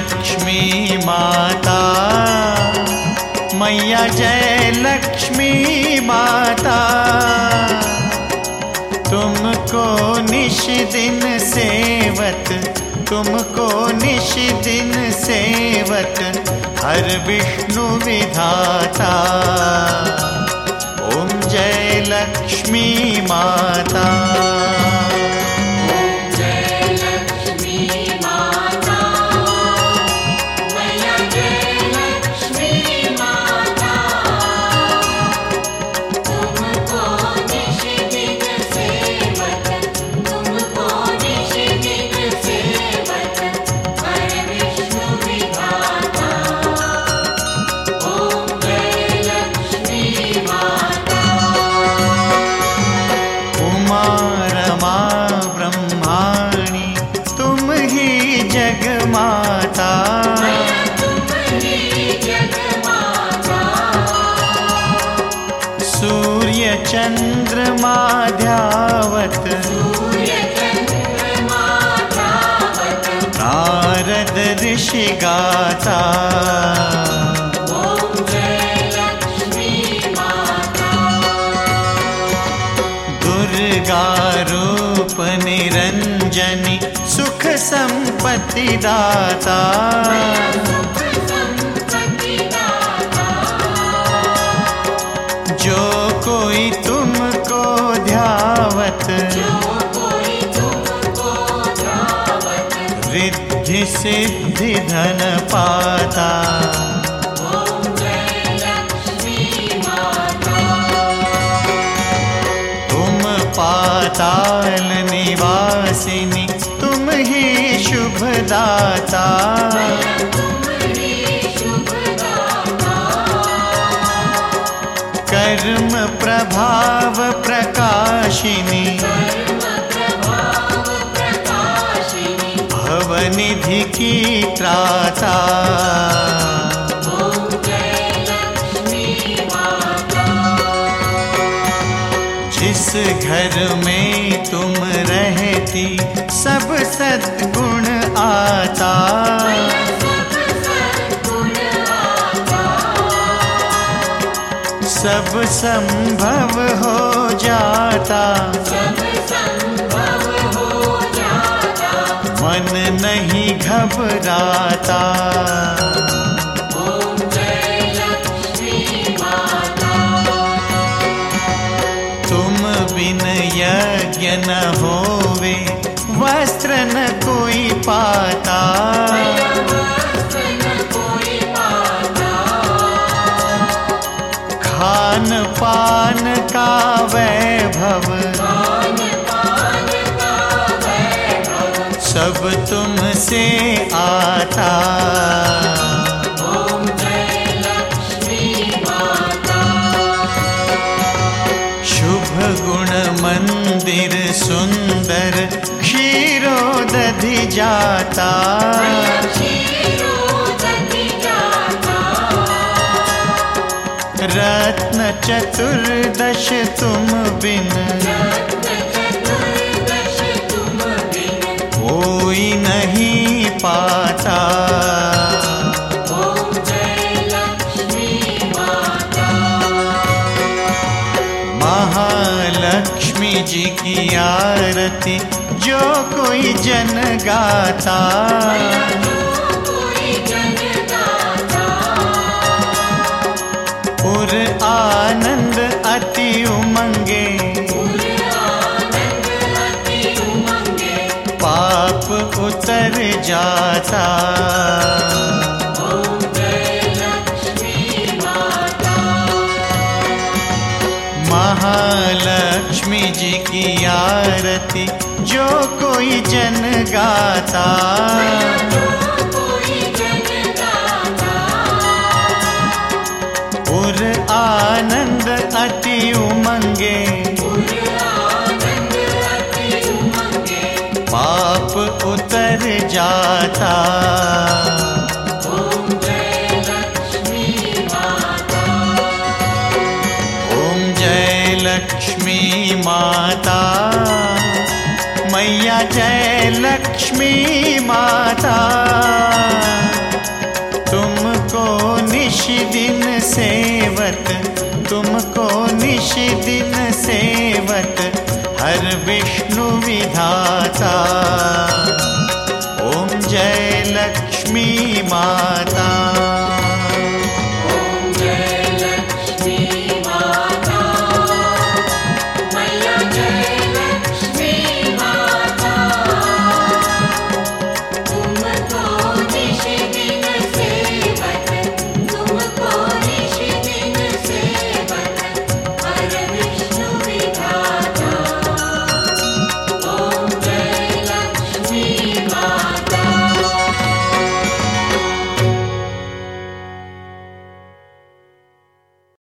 लक्ष्मी माता, मैया जय लक्ष्मी माता। तुमको निश दिन सेवत, तुमको निश दिन सेवत हर विष्णु विधाता। ओम जय लक्ष्मी माता। जगमाता सूर्य चंद्रमा ध्यावत, नारद ऋषि गाता। दुर्गा रूप निरंजनी सुख संपत्ति दाता। जो कोई तुमको ध्यावत, रिद्धि सिद्धि धन पाता। तुम पाताल निवासिनी, तुम ही शुभ दाता। कर्म प्रभाव प्रकाशिनी, भवनिधि की त्राता। जिस घर में तुम रहती सब सद्गुण आता। सब संभव हो जाता, मन नहीं घबराता। तुम बिन यज्ञ न होवे, वस्त्र न कोई पाता। खान पान का वैभव, सब तुमसे आता। शुभ गुण मंदिर सुंदर, क्षीरोदधि जाता। रत्न चतुर्दश तुम बिन, कोई नहीं पाता। महालक्ष्मी जी की आरती जो कोई जन गाता। पुर आनंद अति उमंगे, पाप उतर जाता। महालक्ष्मी जी की आरती जो कोई जन गाता। पुर आनंद अति उमंगे, पाप उतर जाता। ओम जय लक्ष्मी माता। ओम जय लक्ष्मी माता, मैया जय लक्ष्मी माता। निश दिन सेवत, तुमको निश दिन सेवत, हर विष्णु विधाता। ओम जय लक्ष्मी माता।